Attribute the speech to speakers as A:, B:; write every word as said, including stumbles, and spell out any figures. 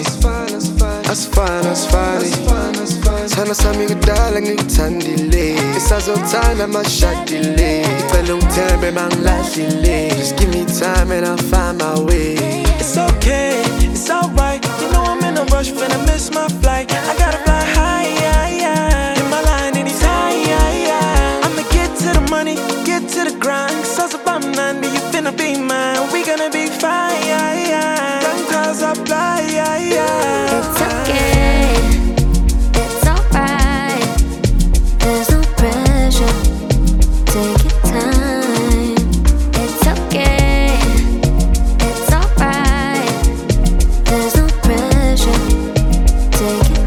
A: asifani asifani thanda sami kudala ngikuthandile isazothanda amashadile icela ungithembe mangilahlile just give me time and I'll find my way.
B: It's okay, it's alright. You know I'm in a rush, finna miss my flight. I gotta fly high, yeah, yeah. In my line anytime, yeah, yeah. I'ma get to the money, get to the grind. So about ninety, you finna be mine. We gonna be fine, yeah, yeah. Young clouds I fly, yeah, yeah.
C: It's okay, it's alright. There's no pressure, take your time. It's okay, it's alright. There's no pressure, take your